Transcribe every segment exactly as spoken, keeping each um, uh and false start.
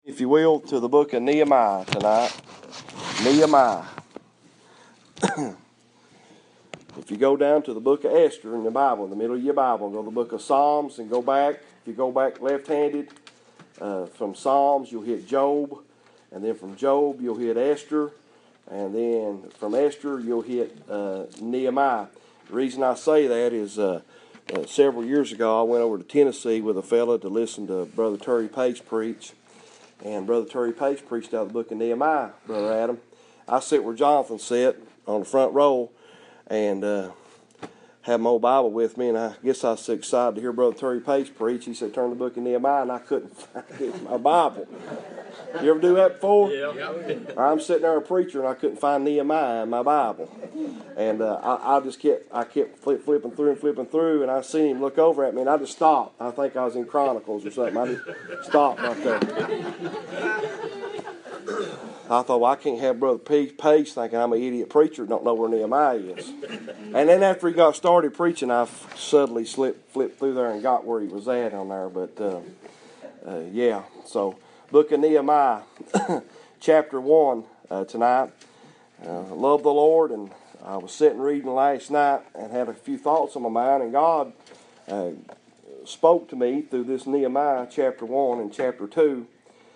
If you will, to the book of Nehemiah tonight. Nehemiah. If you go down to the book of Esther in the Bible, in the middle of your Bible, go to the book of Psalms and go back. If you go back left-handed, uh, from Psalms you'll hit Job, and then from Job you'll hit Esther, and then from Esther you'll hit uh, Nehemiah. The reason I say that is uh, uh, several years ago I went over to Tennessee with a fella to listen to Brother Terry Pace preach. And Brother Terry Pace preached out of the book of Nehemiah, Brother Adam. I sit where Jonathan sat on the front row and uh, had my old Bible with me, and I guess I was so excited to hear Brother Terry Pace preach. He said, turn the book of Nehemiah, and I couldn't find it in my Bible. You ever do that before? Yeah. I'm sitting there a preacher, and I couldn't find Nehemiah in my Bible. And uh, I, I just kept I kept flip, flipping through and flipping through, and I seen him look over at me, and I just stopped. I think I was in Chronicles or something. I just stopped right there. I thought, well, I can't have Brother Pace thinking I'm an idiot preacher don't know where Nehemiah is. And then after he got started preaching, I suddenly slipped, flipped through there and got where he was at on there. But, uh, uh, yeah, so book of Nehemiah, chapter one uh, tonight. Uh, love the Lord, and I was sitting reading last night and had a few thoughts on my mind, and God uh, spoke to me through this Nehemiah chapter one and chapter two.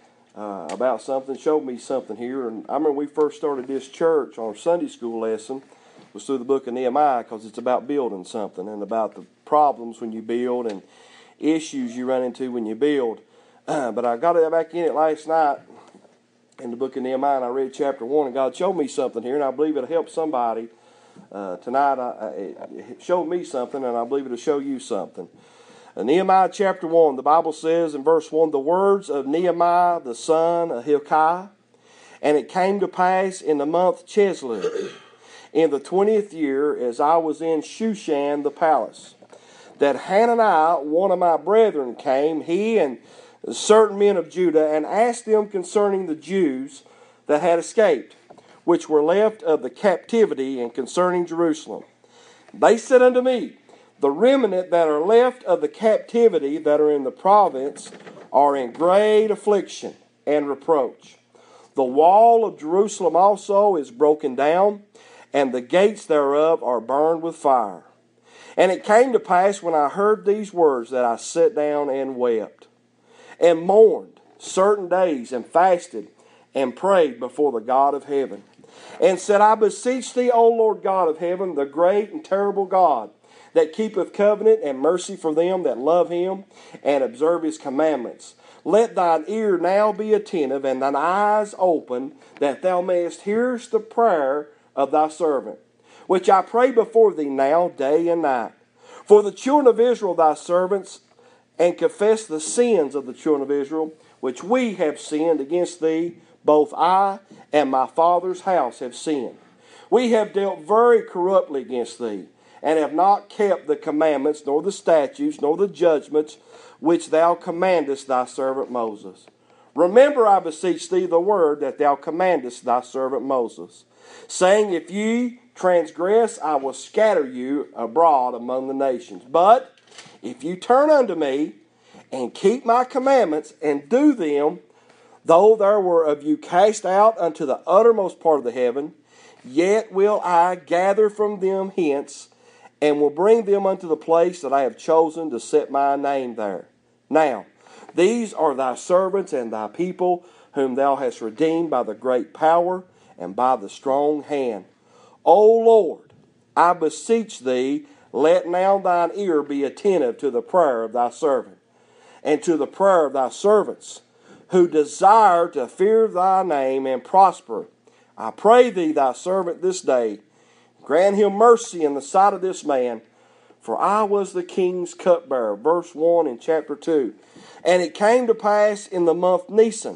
Uh, about something, showed me something here. And I remember we first started this church on our Sunday school lesson was through the book of Nehemiah, because it's about building something and about the problems when you build and issues you run into when you build. Uh, but I got back in it last night in the book of Nehemiah, and I read chapter one, and God showed me something here, and I believe it'll help somebody uh, tonight. I, I, it showed me something, and I believe it'll show you something. In Nehemiah chapter one, the Bible says in verse one, the words of Nehemiah the son of Hilkiah, and it came to pass in the month Chisleu, in the twentieth year, as I was in Shushan the palace, that Hananiah, one of my brethren, came, he and certain men of Judah, and asked them concerning the Jews that had escaped, which were left of the captivity, and concerning Jerusalem. They said unto me, the remnant that are left of the captivity that are in the province are in great affliction and reproach. The wall of Jerusalem also is broken down, and the gates thereof are burned with fire. And it came to pass when I heard these words that I sat down and wept, and mourned certain days, and fasted, and prayed before the God of heaven, and said, I beseech thee, O Lord God of heaven, the great and terrible God, that keepeth covenant and mercy for them that love him and observe his commandments. Let thine ear now be attentive and thine eyes open, that thou mayest hear the prayer of thy servant, which I pray before thee now day and night. For the children of Israel thy servants, and confess the sins of the children of Israel, which we have sinned against thee, both I and my father's house have sinned. We have dealt very corruptly against thee, and have not kept the commandments, nor the statutes, nor the judgments, which thou commandest thy servant Moses. Remember, I beseech thee, the word that thou commandest thy servant Moses, saying, if ye transgress, I will scatter you abroad among the nations. But if you turn unto me, and keep my commandments, and do them, though there were of you cast out unto the uttermost part of the heaven, yet will I gather from them hence, and will bring them unto the place that I have chosen to set my name there. Now, these are thy servants and thy people, whom thou hast redeemed by the great power and by the strong hand. O Lord, I beseech thee, let now thine ear be attentive to the prayer of thy servant, and to the prayer of thy servants, who desire to fear thy name and prosper. I pray thee, thy servant, this day, grant him mercy in the sight of this man, for I was the king's cupbearer. Verse one in chapter two. And it came to pass in the month Nisan,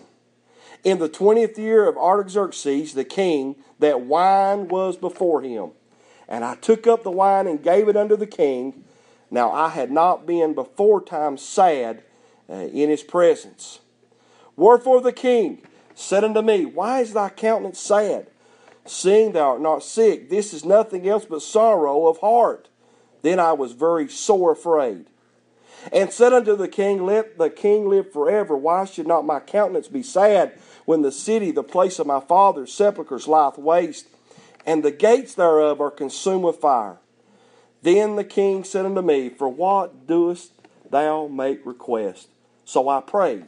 in the twentieth year of Artaxerxes the king, that wine was before him. And I took up the wine and gave it unto the king. Now I had not been before time sad uh, in his presence. Wherefore the king said unto me, why is thy countenance sad, seeing thou art not sick? This is nothing else but sorrow of heart. Then I was very sore afraid. and said unto the king, Let the king live forever. Why should not my countenance be sad when the city, the place of my father's sepulchres, lieth waste, and the gates thereof are consumed with fire? Then the king said unto me, For what doest thou make request? So I prayed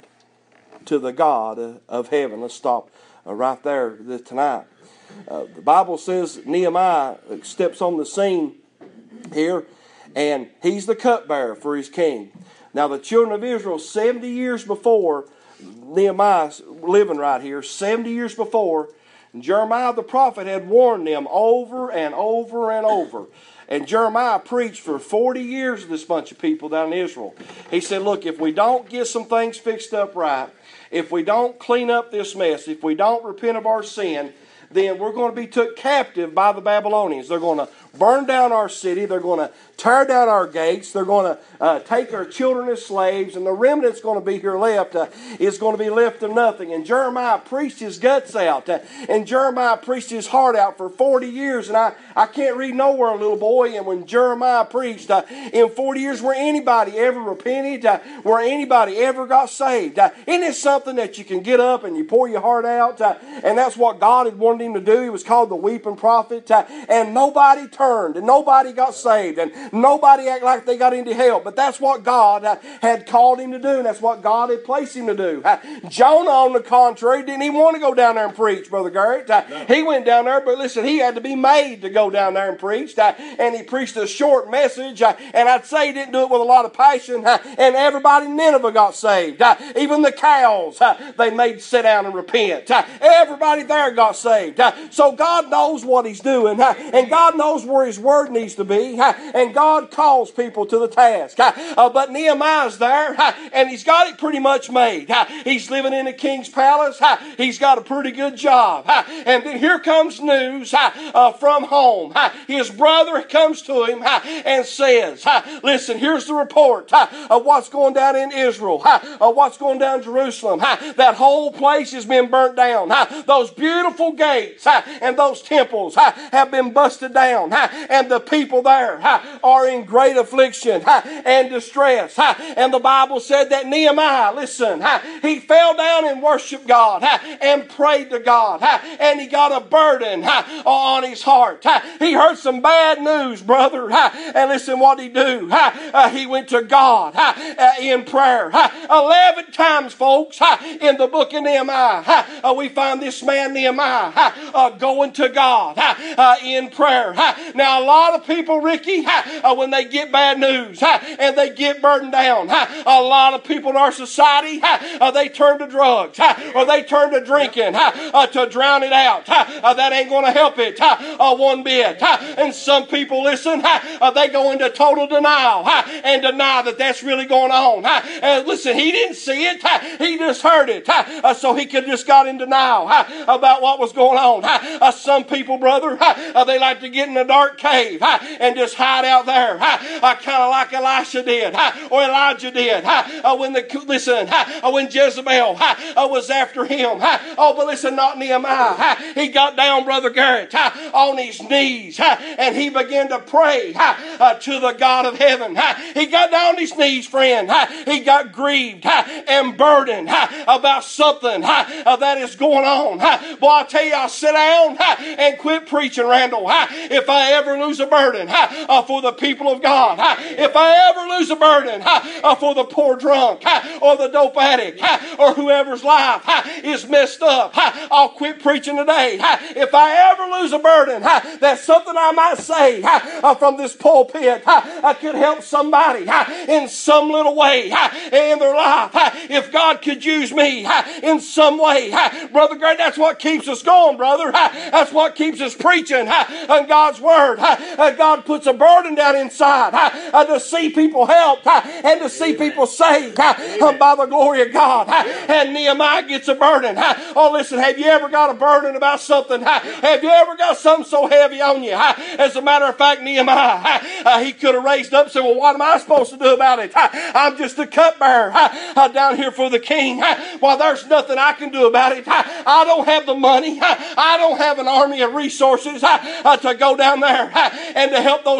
to the God of heaven. Let's stop right there tonight. Uh, the Bible says Nehemiah steps on the scene here, and he's the cupbearer for his king. Now the children of Israel, seventy years before Nehemiah living right here, seventy years before, Jeremiah the prophet had warned them over and over and over. And Jeremiah preached for forty years to this bunch of people down in Israel. He said, look, if we don't get some things fixed up right, if we don't clean up this mess, if we don't repent of our sin, then we're going to be took captive by the Babylonians. They're going to burn down our city. They're going to tear down our gates. They're going to uh, take our children as slaves. And the remnant that's going to be here left uh, is going to be left to nothing. And Jeremiah preached his guts out. Uh, and Jeremiah preached his heart out for forty years. And I, I can't read nowhere, little boy. And when Jeremiah preached, uh, in forty years, where anybody ever repented, uh, where anybody ever got saved. Uh, isn't it something that you can get up and you pour your heart out? Uh, and that's what God had wanted him to do. He was called the weeping prophet. Uh, and nobody turned. And nobody got saved. And nobody acted like they got into hell. But that's what God uh, had called him to do. And that's what God had placed him to do. Uh, Jonah, on the contrary, didn't even want to go down there and preach, Brother Garrett. Uh, no. He went down there, but listen, he had to be made to go down there and preach. Uh, and he preached a short message. Uh, and I'd say he didn't do it with a lot of passion. Uh, and everybody in Nineveh got saved. Uh, even the cows, uh, they made sit down and repent. Uh, everybody there got saved. Uh, so God knows what he's doing. Uh, and God knows where his word needs to be. Uh, and God calls people to the task. Uh, but Nehemiah's there, uh, and he's got it pretty much made. Uh, he's living in the king's palace. Uh, he's got a pretty good job. Uh, and then here comes news uh, uh, from home. Uh, his brother comes to him uh, and says, uh, listen, here's the report uh, of what's going down in Israel, uh, of what's going down in Jerusalem. Uh, that whole place has been burnt down. Uh, those beautiful gates uh, and those temples uh, have been busted down. Uh, and the people there uh, are in great affliction uh, and distress. Uh, and the Bible said that Nehemiah, listen, uh, he fell down and worshiped God uh, and prayed to God. Uh, and he got a burden uh, on his heart. Uh, he heard some bad news, brother. Uh, and listen, what did he do? Uh, uh, he went to God uh, uh, in prayer. Uh, Eleven times, folks, uh, in the book of Nehemiah, uh, uh, we find this man Nehemiah uh, uh, going to God uh, uh, in prayer. Uh, now, a lot of people, Ricky, uh, uh, when they get bad news uh, and they get burdened down, uh, a lot of people in our society, uh, uh, they turn to drugs uh, or they turn to drinking uh, uh, to drown it out. Uh, uh, that ain't going to help it uh, uh, one bit. Uh, and some people, listen, uh, uh, they go into total denial uh, and deny that that's really going on. Uh, and listen, he didn't see it. Uh, he just heard it. Uh, uh, so he could just got in denial uh, about what was going on. Uh, uh, some people, brother, uh, uh, they like to get in a dark cave uh, and just hide out there. Uh, uh, kind of like Elisha did uh, or Elijah did. Uh, uh, when the listen, uh, when Jezebel uh, uh, was after him. Uh, oh, but listen, not Nehemiah. Uh, he got down, Brother Garrett, uh, on his knees uh, and he began to pray uh, uh, to the God of heaven. Uh, he got down on his knees, friend. Uh, he got grieved uh, and burdened uh, about something uh, uh, that is going on. Uh, boy, I tell you, I'll sit down uh, and quit preaching, Randall. Uh, if I ever lose a burden uh, uh, for the people of God, uh, if I ever lose a burden uh, uh, for the poor drunk uh, or the dope addict uh, or whoever's life uh, is messed up, uh, I'll quit preaching today. Uh, if I ever lose a burden, uh, that's something I might say uh, uh, from this pulpit uh, uh, could help somebody uh, in some little way uh, in their life. Uh, if God could use me uh, in some way, uh, Brother Grant, that's what keeps us going, brother. Uh, that's what keeps us preaching uh, on God's word. Uh, uh, God puts a burden down inside uh, uh, to see people helped uh, and to see people saved uh, uh, by the glory of God. Uh, and Nehemiah gets a burden. Uh, oh, listen, have you ever got a burden about something? Uh, have you ever got something so heavy on you? Uh, as a matter of fact, Nehemiah, uh, uh, he could have raised up and said, well, what am I supposed to do about it? Uh, I'm just a cupbearer uh, uh, down here for the king. Uh, well, there's nothing I can do about it. Uh, I don't have the money. Uh, I don't have an army of resources uh, uh, to go down there uh, and to help those people.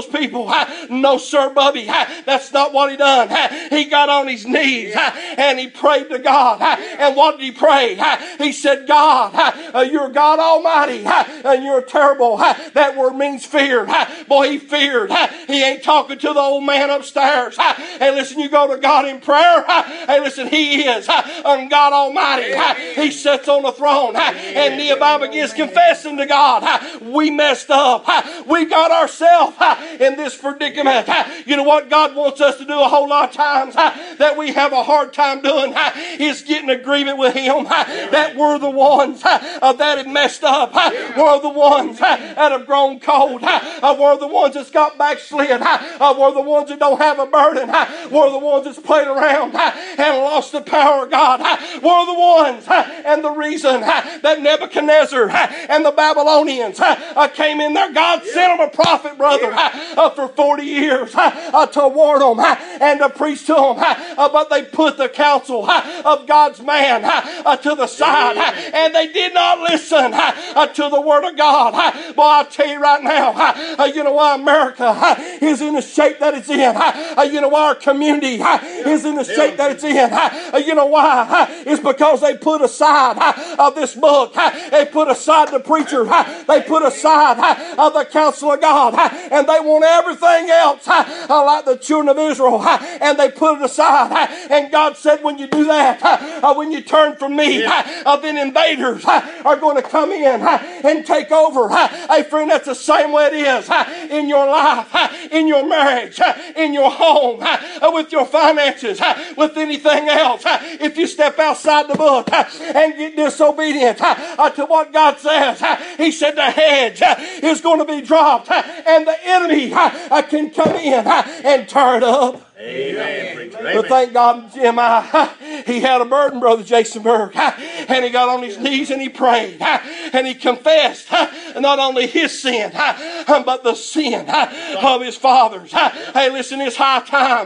table. No, sir, Bubby. That's not what he done. He got on his knees and he prayed to God. And what did he pray? He said, God, you're God Almighty and you're terrible. That word means feared. Boy, he feared. He ain't talking to the old man upstairs. Hey, listen, you go to God in prayer. Hey, listen, he is God Almighty. He sits on the throne. And Nehemiah begins confessing to God, we messed up. We got ourselves in this predicament. You know what God wants us to do a whole lot of times that we have a hard time doing is getting agreement with Him that we're the ones that have messed up. We're the ones that have grown cold. We're the ones that's got backslid. We're the ones that don't have a burden. We're the ones that's played around and lost the power of God. We're the ones and the reason that Nebuchadnezzar and the Babylonians came in there. God sent them a prophet, brother, for forty years to warn them and to preach to them. But they put the counsel of God's man to the side and they did not listen to the word of God. Boy, I'll tell you right now, you know why America is in the shape that it's in. You know why our community is in the shape that it's in. You know why? It's because they put aside of this book. They put aside the preacher. They put aside of the counsel of God. And they want everything else like the children of Israel. And they put it aside. And God said, when you do that, when you turn from me, then invaders are going to come in and take over. Hey, friend, that's the same way it is in your life, in your marriage, in your home, with your finances, with anything else. If you step outside the book and get disobedient to what God says, He said the hedge is going to be dropped and the enemy can come in and tear it up. Amen. But thank God, Nehemiah, he had a burden, Brother Jason Berg, and he got on his knees and he prayed and he confessed not only his sin but the sin of his fathers. Hey, listen, it's high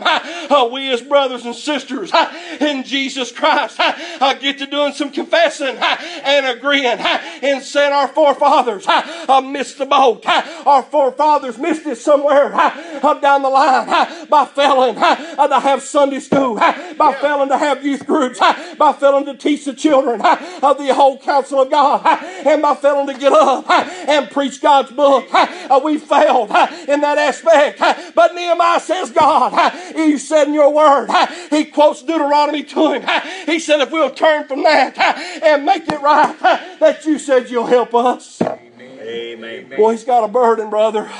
time we as brothers and sisters in Jesus Christ get to doing some confessing and agreeing and saying our forefathers missed the boat. Our forefathers missed it somewhere down the line by failing to have Sunday school, by failing to have youth groups, by failing to teach the children of the whole counsel of God, and by failing to get up and preach God's book. We failed in that aspect. But Nehemiah says, God, you said in your word, he quotes Deuteronomy to him. He said, if we'll turn from that and make it right, that you said you'll help us. Amen. Boy, he's got a burden, brother.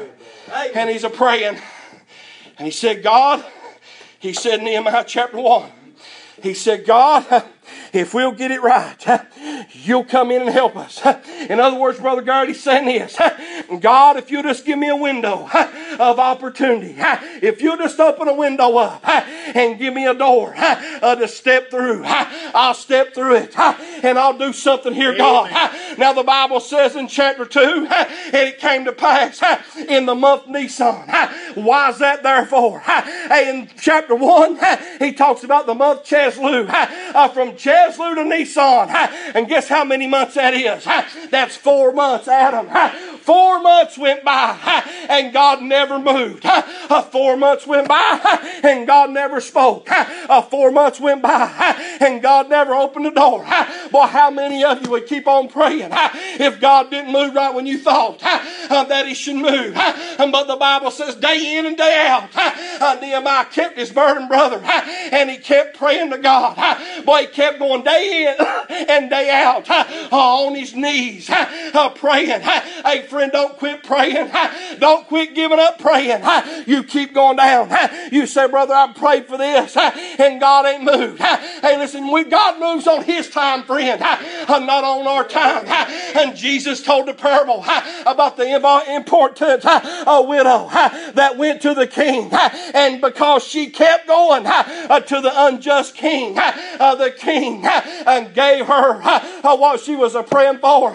And he's a praying. And he said, God, he said in Nehemiah chapter one, he said, God, if we'll get it right, you'll come in and help us. In other words, Brother Garrett, he's saying this, God, if you'll just give me a window of opportunity, if you'll just open a window up and give me a door to step through, I'll step through it and I'll do something here, God. Now the Bible says in chapter two, and it came to pass in the month Nisan. Why is that therefore? In chapter one, he talks about the month Cheslu, from Cheslu to Nisan. And guess how many months that is? That's four months, Adam. Four months went by and God never moved. Four months went by and God never spoke. Four months went by and God never opened the door. Boy, how many of you would keep on praying if God didn't move right when you thought that He should move? But the Bible says day in and day out, Nehemiah kept his burden, brother, and he kept praying to God. Boy, he kept going day in and day out on his knees praying. Hey, friend, don't quit praying. Don't quit giving up praying. You keep going down. You say, brother, I prayed for this and God ain't moved. Hey, listen, we, God moves on His time, friend, not on our time. And Jesus told the parable about the important widow that went to the king, and because she kept going to the unjust king, the king gave her what she was praying for.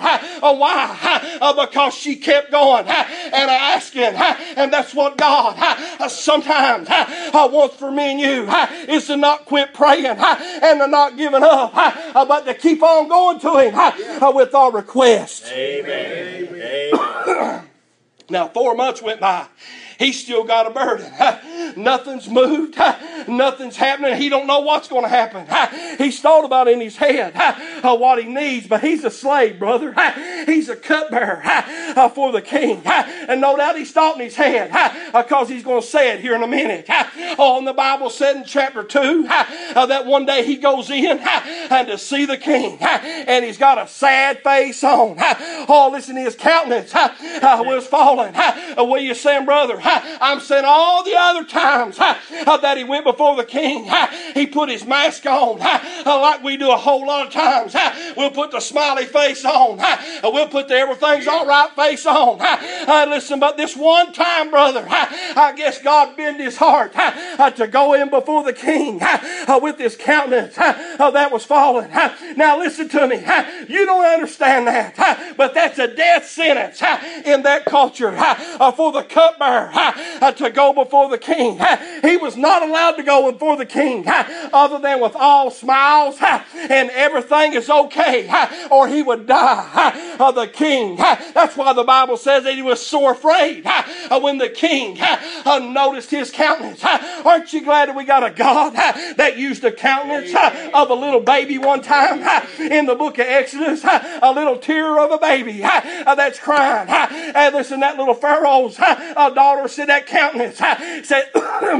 Why? Because she kept going and asking. And that's what God sometimes wants for me and you, is to not quit praying and to not giving up, but to keep on going to Him with our requests. Amen. Amen. Now four months went by He's still got a burden. Nothing's moved. Nothing's happening. He don't know what's going to happen. He's thought about in his head what he needs, but he's a slave, brother. He's a cupbearer for the king. And no doubt he's thought in his head because he's going to say it here in a minute. Oh, and the Bible said in chapter two that one day he goes in and to see the king, and he's got a sad face on. Oh, listen, his countenance was falling. What are you saying, brother? I'm saying all the other times that he went before the king, he put his mask on like we do a whole lot of times. We'll put the smiley face on. We'll put the everything's all right face on. Listen, but this one time, brother, I guess God bent his heart to go in before the king with his countenance that was falling. Now listen to me. You don't understand that, but that's a death sentence in that culture for the cupbearer to go before the king. He was not allowed to go before the king other than with all smiles and everything is okay, or he would die. The king, that's why the Bible says that he was so afraid when the king noticed his countenance. Aren't you glad that we got a God that used the countenance of a little baby one time in the book of Exodus? A little tear of a baby that's crying. And listen, that little Pharaoh's daughter said that countenance said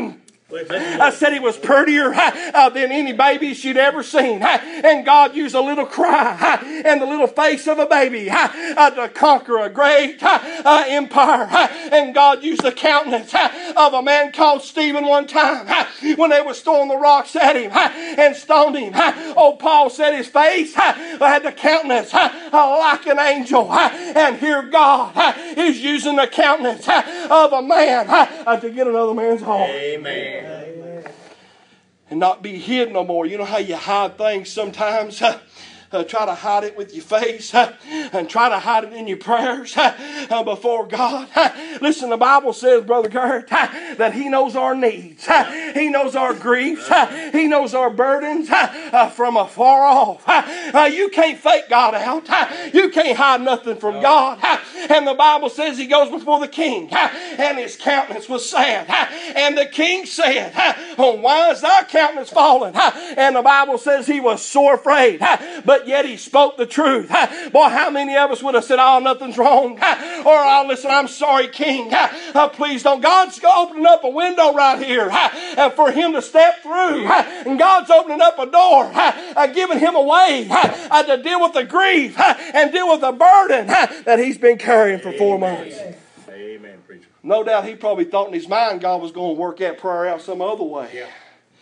I said he was prettier uh, than any baby she'd ever seen. And God used a little cry and the little face of a baby uh, to conquer a great uh, empire. And God used the countenance of a man called Stephen one time when they were throwing the rocks at him and stoned him. Oh, Paul said his face had the countenance like an angel. And here God is using the countenance of a man to get another man's heart. Amen. And not be hid no more. You know how you hide things sometimes? Uh, try to hide it with your face uh, and try to hide it in your prayers uh, before God. Uh, listen, the Bible says, Brother Kurt, uh, that He knows our needs. Uh, he knows our griefs. Uh, he knows our burdens uh, uh, from afar off. Uh, uh, you can't fake God out. Uh, you can't hide nothing from God. Uh, and the Bible says He goes before the king uh, and His countenance was sad. Uh, and the king said, uh, oh, why is thy countenance fallen? Uh, and the Bible says he was sore afraid. Uh, but yet he spoke the truth. Boy, how many of us would have said, oh, nothing's wrong. Or, oh, listen, I'm sorry, king. Oh, please don't. God's opening up a window right here for him to step through. And God's opening up a door, giving him a way to deal with the grief and deal with the burden that he's been carrying for four months. Amen, preacher. No doubt he probably thought in his mind God was going to work that prayer out some other way. Yeah.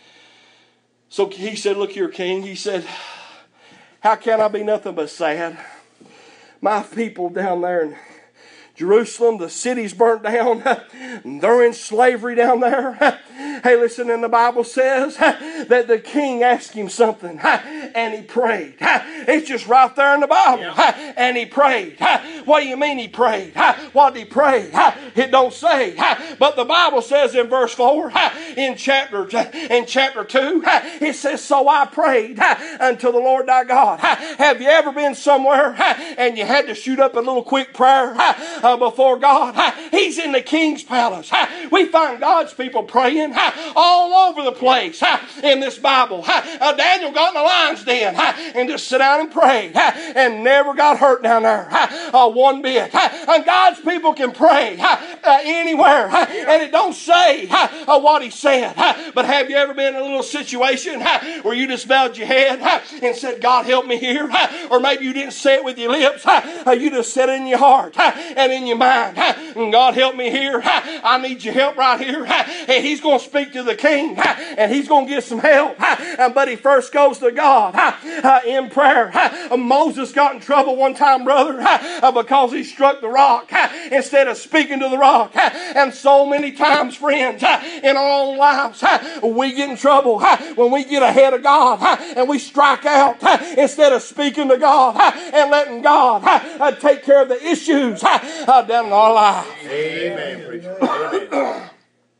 So he said, look here, king. He said, how can I be nothing but sad? My people down there in Jerusalem, the city's burnt down. They're in slavery down there. Hey, listen, and the Bible says that the king asked him something and he prayed. It's just right there in the Bible. Yeah. And he prayed. What do you mean he prayed? What did he pray? It don't say. But the Bible says in verse four, in chapter in chapter two, it says, so I prayed unto the Lord thy God. Have you ever been somewhere and you had to shoot up a little quick prayer before God? He's in the king's palace. We find God's people praying all over the place in this Bible. Daniel got in the lion's den and just sat down and prayed and never got hurt down there one bit. And God's people can pray anywhere, and it don't say what he said. But have you ever been in a little situation where you just bowed your head and said, God, help me here? Or maybe you didn't say it with your lips. You just said it in your heart and in your mind. God, help me here. I need your help right here. And he's going to speak to the king, and he's going to get some help. But he first goes to God in prayer. Moses got in trouble one time, brother, because he struck the rock instead of speaking to the rock. And so many times, friends, in our own lives, we get in trouble when we get ahead of God and we strike out instead of speaking to God and letting God take care of the issues down in our lives. Amen, preacher. Amen.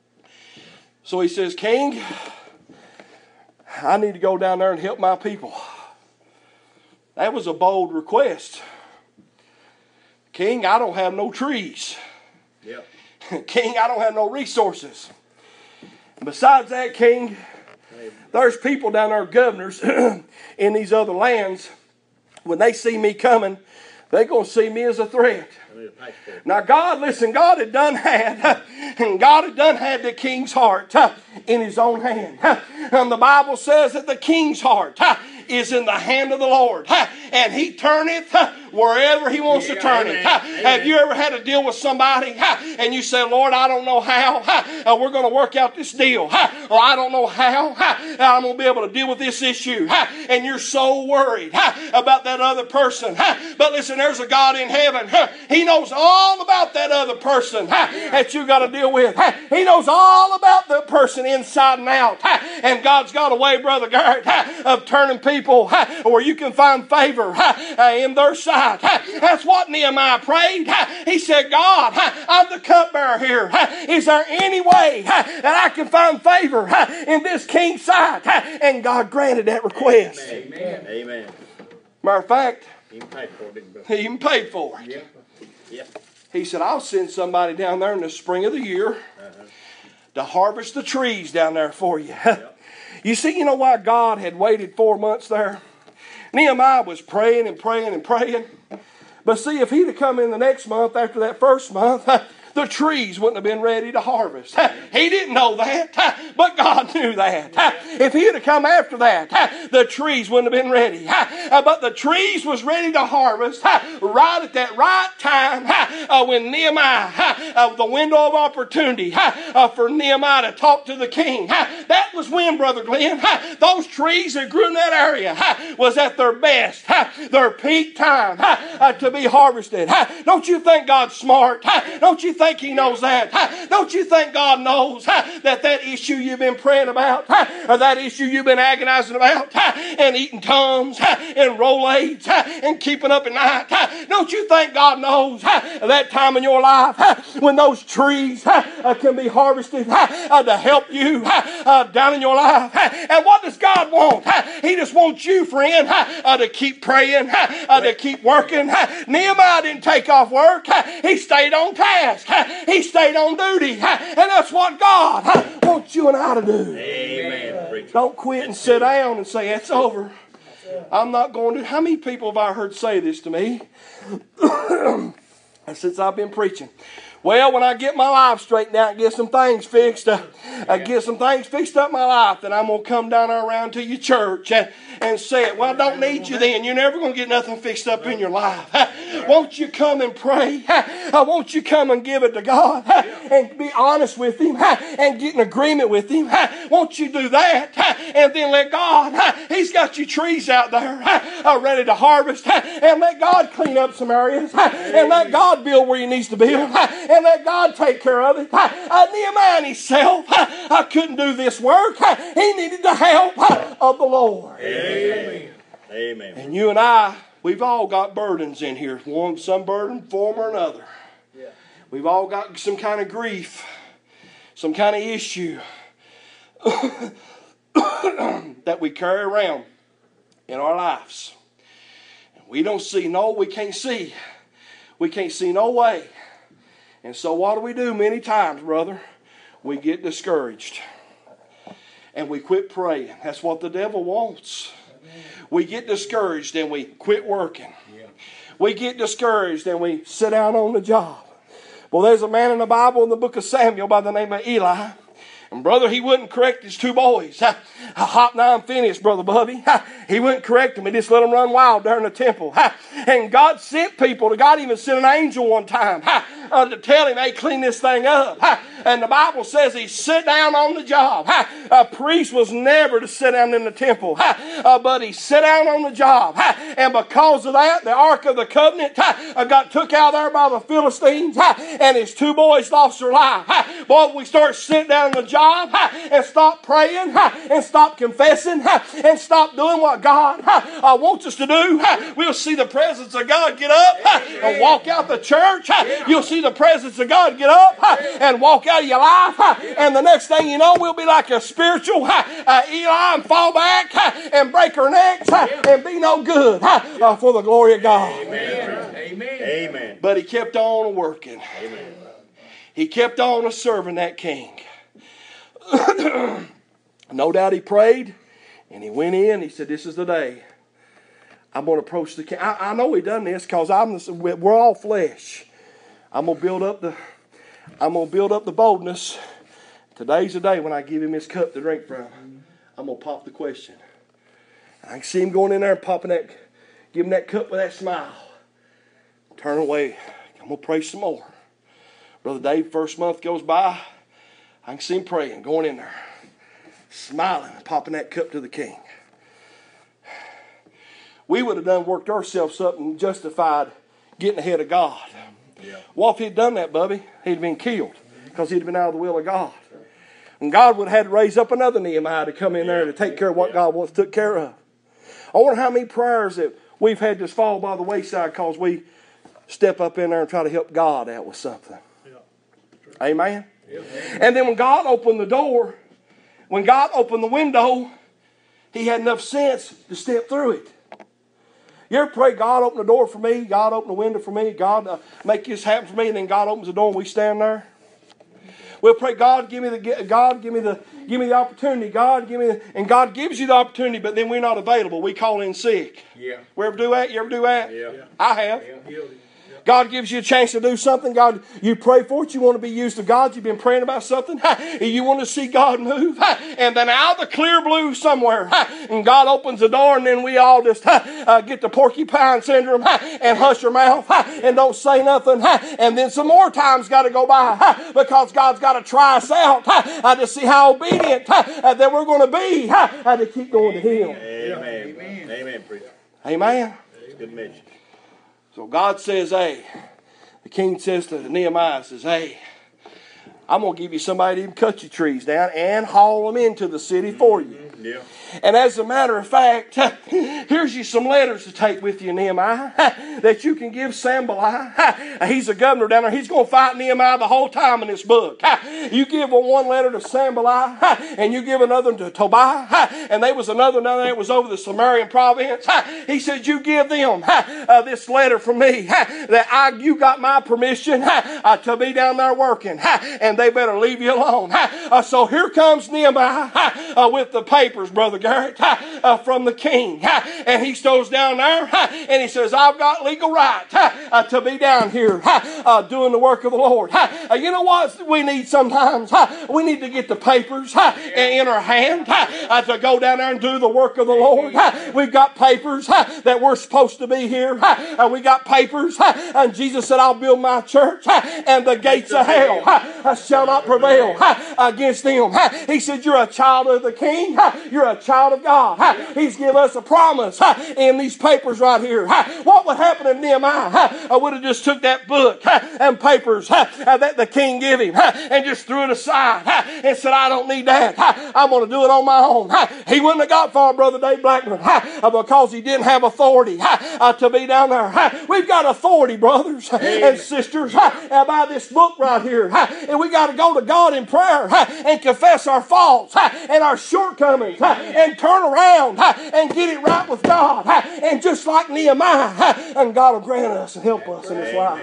So he says, King, I need to go down there and help my people. That was a bold request. King, I don't have no trees. Yep. King, I don't have no resources. Besides that, King, there's people down there, governors, in these other lands. When they see me coming, they're going to see me as a threat. Now, God, listen, God had done had, and God had done had the king's heart in his own hand. And the Bible says that the king's heart is in the hand of the Lord, and he turneth wherever he wants yeah, to turn amen, it. Amen. Have you ever had to deal with somebody and you say, Lord, I don't know how we're going to work out this deal, or I don't know how I'm going to be able to deal with this issue, and you're so worried about that other person. But listen, there's a God in heaven. He knows all about that other person that you got to deal with. He knows all about the person inside and out. And God's got a way, Brother Garrett, of turning people where you can find favor in their sight. That's what Nehemiah prayed. He said, God, I'm the cupbearer here. Is there any way that I can find favor in this king's sight? And God granted that request. Amen. Amen. Matter of fact, He even paid for it. He even paid for it. Yeah. Yeah. He said, I'll send somebody down there in the spring of the year uh-huh. to harvest the trees down there for you. Yep. You see, you know why God had waited four months there? Nehemiah was praying and praying and praying. But see, if he'd have come in the next month after that first month, the trees wouldn't have been ready to harvest. He didn't know that, but God knew that. If he had come after that, the trees wouldn't have been ready. But the trees was ready to harvest right at that right time when Nehemiah, the window of opportunity for Nehemiah to talk to the king. That was when, Brother Glenn, those trees that grew in that area was at their best, their peak time to be harvested. Don't you think God's smart? Don't you think He knows that? Don't you think God knows that that issue you've been praying about, or that issue you've been agonizing about, and eating Tums and Rolaids and keeping up at night? Don't you think God knows that time in your life when those trees can be harvested to help you down in your life? And what does God want? He just wants you, friend, to keep praying, to keep working. Nehemiah didn't take off work. He stayed on task. He stayed on duty. And that's what God wants you and I to do. Amen. Don't quit and sit down and say, it's over. I'm not going to. How many people have I heard say this to me since I've been preaching? Well, when I get my life straightened out and get some things fixed, uh, I get some things fixed up in my life, then I'm going to come down there around to your church and, and say it. Well, I don't need you then. You're never going to get nothing fixed up in your life. Won't you come and pray? Won't you come and give it to God and be honest with Him and get in agreement with Him? Won't you do that? And then let God, He's got your trees out there ready to harvest, and let God clean up some areas, and let God build where He needs to build, and let God take care of it. Uh, Nehemiah himself uh, couldn't do this work. He needed the help of the Lord. Amen. Amen. And you and I, we've all got burdens in here. One, some burden, form or another. Yeah. We've all got some kind of grief, some kind of issue that we carry around in our lives. And we don't see, no, we can't see. We can't see no way. And so what do we do many times, brother? We get discouraged. And we quit praying. That's what the devil wants. We get discouraged and we quit working. We get discouraged and we sit down on the job. Well, there's a man in the Bible in the book of Samuel by the name of Eli. And brother, he wouldn't correct his two boys. Hophni and Phinehas, Brother Bubby. He wouldn't correct them. He just let them run wild there in the temple. And God sent people. God even sent an angel one time to tell him, hey, clean this thing up. And the Bible says he sit down on the job. A priest was never to sit down in the temple. But he sat down on the job. And because of that, the Ark of the Covenant got took out there by the Philistines. And his two boys lost their life. Boy, we start sitting down on the job and stop praying and stop confessing and stop doing what God wants us to do, we'll see the presence of God get up and walk out the church. You'll see the presence of God get up and walk out of your life, and the next thing you know, we'll be like a spiritual Eli and fall back and break our necks and be no good for the glory of God. Amen. Amen. Amen. But he kept on working. Amen. he kept on serving that king. No doubt he prayed, and he went in. He said, "This is the day I'm going to approach the king." I, I know he done this because I'm. We're all flesh. I'm gonna build up the. I'm gonna build up the boldness. Today's the day when I give him his cup to drink from. I'm gonna pop the question. I can see him going in there and popping that, giving that cup with that smile. Turn away. I'm gonna pray some more. Brother Dave, first month goes by. I can see him praying, going in there, smiling, popping that cup to the king. We would have done worked ourselves up and justified getting ahead of God. Yeah. Well, if he'd done that, Bubby, he'd been killed because he'd been out of the will of God. And God would have had to raise up another Nehemiah to come in there to take care of what God once took care of. I wonder how many prayers that we've had just fall by the wayside because we step up in there and try to help God out with something. Yeah. Amen? Yeah. And then when God opened the door, when God opened the window, he had enough sense to step through it. You ever pray, "God, open the door for me. God, open the window for me. God, uh, make this happen for me." And then God opens the door and we stand there. We'll pray, "God, give me the God, give me the give me the opportunity. God, give me the," and God gives you the opportunity, but then we're not available. We call in sick. Yeah. We ever do that? You ever do that? Yeah. I have. Yeah. God gives you a chance to do something. God, you pray for it. You want to be used of God. You've been praying about something. You want to see God move. And then out of the clear blue somewhere, and God opens the door, and then we all just uh, get the porcupine syndrome and hush our mouth and don't say nothing. And then some more time's got to go by because God's got to try us out to see how obedient that we're going to be to keep going to Him. Amen. Amen. Amen, preacher. Amen. That's a good message. So God says, "Hey," the king says to Nehemiah, says, "Hey, I'm going to give you somebody to even cut your trees down and haul them into the city for you." Yeah. And as a matter of fact, here's you some letters to take with you, Nehemiah, that you can give Sanballat. He's a governor down there. He's going to fight Nehemiah the whole time in this book. You give one letter to Sanballat, and you give another to Tobiah, and there was another down there that was over the Samarian province. He said, "You give them uh, this letter from me, that I you got my permission uh, to be down there working, and they better leave you alone." Uh, so here comes Nehemiah uh, with the papers, Brother Garrett, uh, from the king. And he goes down there and he says, "I've got legal right uh, to be down here uh, doing the work of the Lord." Uh, you know what we need sometimes? We need to get the papers in our hand uh, to go down there and do the work of the Lord. We've got papers that we're supposed to be here. Uh, we got papers. And Jesus said, "I'll build my church and the gates of hell shall not prevail against them." He said, "You're a child of the King. You're a child of God." He's given us a promise in these papers right here. What would happen if Nehemiah would have just took that book and papers that the king gave him and just threw it aside and said, "I don't need that. I'm going to do it on my own"? He wouldn't have got far, Brother Dave Blackman, because he didn't have authority to be down there. We've got authority, brothers and sisters, by this book right here. And we got to go to God in prayer and confess our faults and our shortcomings and turn around and get it right with God. And just like Nehemiah, and God will grant us and help us in this life.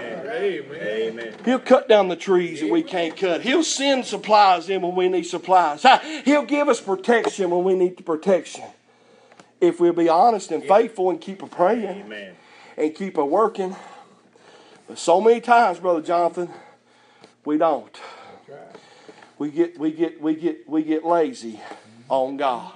Amen. He'll cut down the trees that we can't cut. He'll send supplies in when we need supplies. He'll give us protection when we need the protection. If we'll be honest and faithful and keep a praying Amen. And keep a working. But so many times, Brother Jonathan, we don't. We get we get we get we get lazy on God.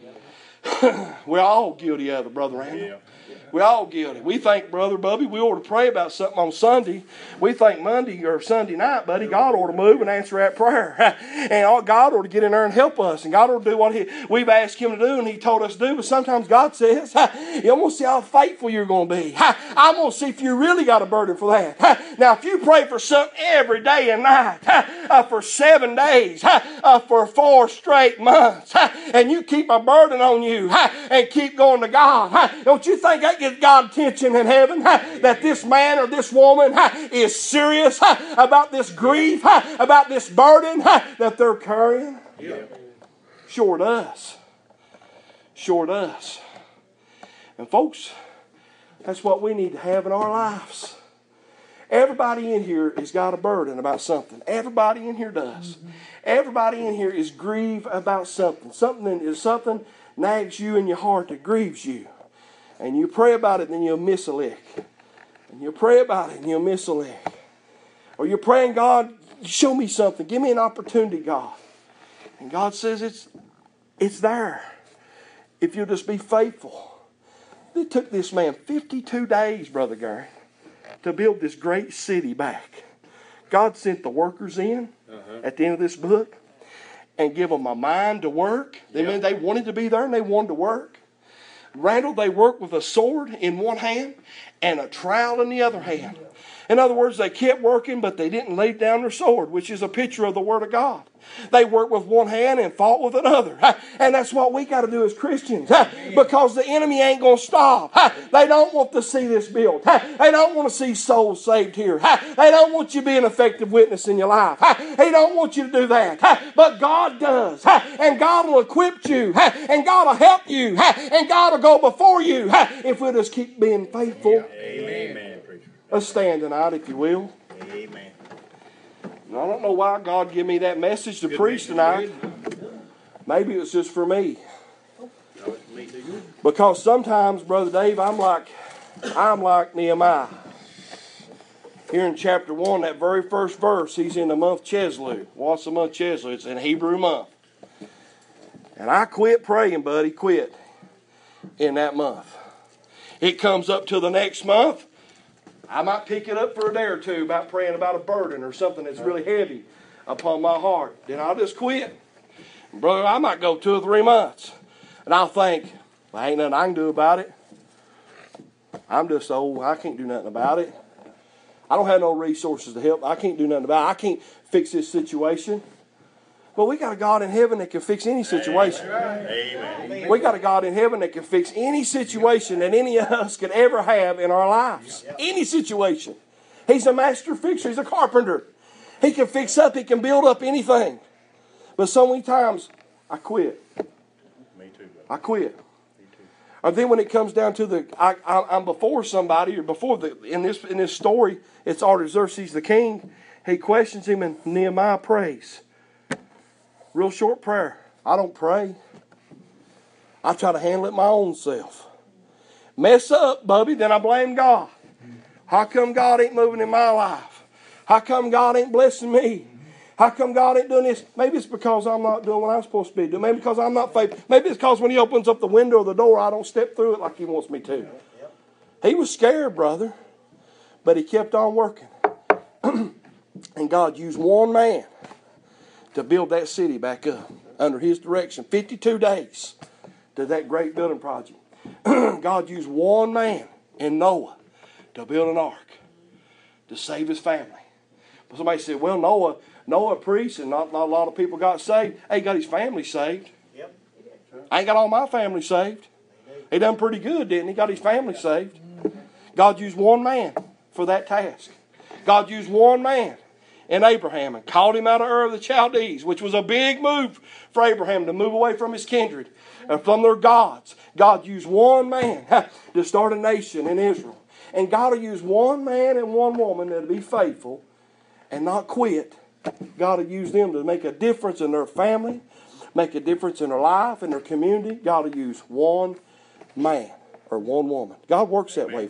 We're all guilty of it, Brother Randall. Yeah. We're all guilty. We think, Brother Bubby, we ought to pray about something on Sunday. We think Monday or Sunday night, buddy, God ought to move and answer that prayer. And God ought to get in there and help us. And God ought to do what he, we've asked Him to do and He told us to do. But sometimes God says, I'm going to see how faithful you're going to be. I'm going to see if you really got a burden for that. Now, if you pray for something every day and night uh, for seven days, uh, for four straight months, and you keep a burden on you and keep going to God, don't you think that gives God attention in heaven? That this man or this woman is serious about this grief, about this burden that they're carrying? Yeah. Sure does. Sure does. And folks, that's what we need to have in our lives. Everybody in here has got a burden about something. Everybody in here does. Everybody in here is grieved about something. Something that is something nags you in your heart that grieves you. And you pray about it and then you'll miss a lick. And you pray about it and you'll miss a lick. Or you're praying, God, show me something. Give me an opportunity, God. And God says it's it's there. If you'll just be faithful. It took this man fifty-two days, Brother Gary, to build this great city back. God sent the workers in uh-huh. at the end of this book and give them a mind to work. They, yep. mean, they wanted to be there and they wanted to work. Randall, they worked with a sword in one hand and a trowel in the other hand. In other words, they kept working, but they didn't lay down their sword, which is a picture of the Word of God. They worked with one hand and fought with another. And that's what we got to do as Christians. Because the enemy ain't going to stop. They don't want to see this built. They don't want to see souls saved here. They don't want you to be an effective witness in your life. They don't want you to do that. But God does. And God will equip you. And God will help you. And God will go before you. If we'll just keep being faithful. Amen. Let's stand tonight, if you will. Amen. I don't know why God gave me that message to Good preach tonight. Maybe it was just for me. Because sometimes, Brother Dave, I'm like, I'm like Nehemiah. Here in chapter one, that very first verse, he's in the month Chisleu. What's the month Chisleu? It's an Hebrew month. And I quit praying, buddy, quit in that month. It comes up to the next month. I might pick it up for a day or two about praying about a burden or something that's really heavy upon my heart. Then I'll just quit. Brother, I might go two or three months. And I'll think, well, ain't nothing I can do about it. I'm just old. I can't do nothing about it. I don't have no resources to help. I can't do nothing about it. I can't fix this situation. But we got a God in heaven that can fix any situation. Amen. We got a God in heaven that can fix any situation that any of us could ever have in our lives. Any situation. He's a master fixer. He's a carpenter. He can fix up. He can build up anything. But so many times, I quit. Me too. I quit. Me too. Or then when it comes down to the, I, I, I'm before somebody, or before the, in this in this story, it's Artaxerxes the king. He questions him and Nehemiah prays. Real short prayer. I don't pray. I try to handle it my own self. Mess up, Bubby, then I blame God. How come God ain't moving in my life? How come God ain't blessing me? How come God ain't doing this? Maybe it's because I'm not doing what I'm supposed to be doing. Maybe because I'm not faithful. Maybe it's because when He opens up the window or the door, I don't step through it like He wants me to. He was scared, brother, but he kept on working. And God used one man to build that city back up under His direction. fifty-two days to that great building project. God used one man in Noah to build an ark to save his family. But somebody said, well, Noah, Noah preached and not, not a lot of people got saved. Hey, he got his family saved. Yep. I ain't got all my family saved. He done pretty good, didn't he? Got his family saved. God used one man for that task. God used one man in Abraham and called him out of Ur of the Chaldees, which was a big move for Abraham to move away from his kindred and from their gods. God used one man to start a nation in Israel. And God will use one man and one woman that'll be faithful and not quit. God will use them to make a difference in their family, make a difference in their life, in their community. God will use one man or one woman. God works that way.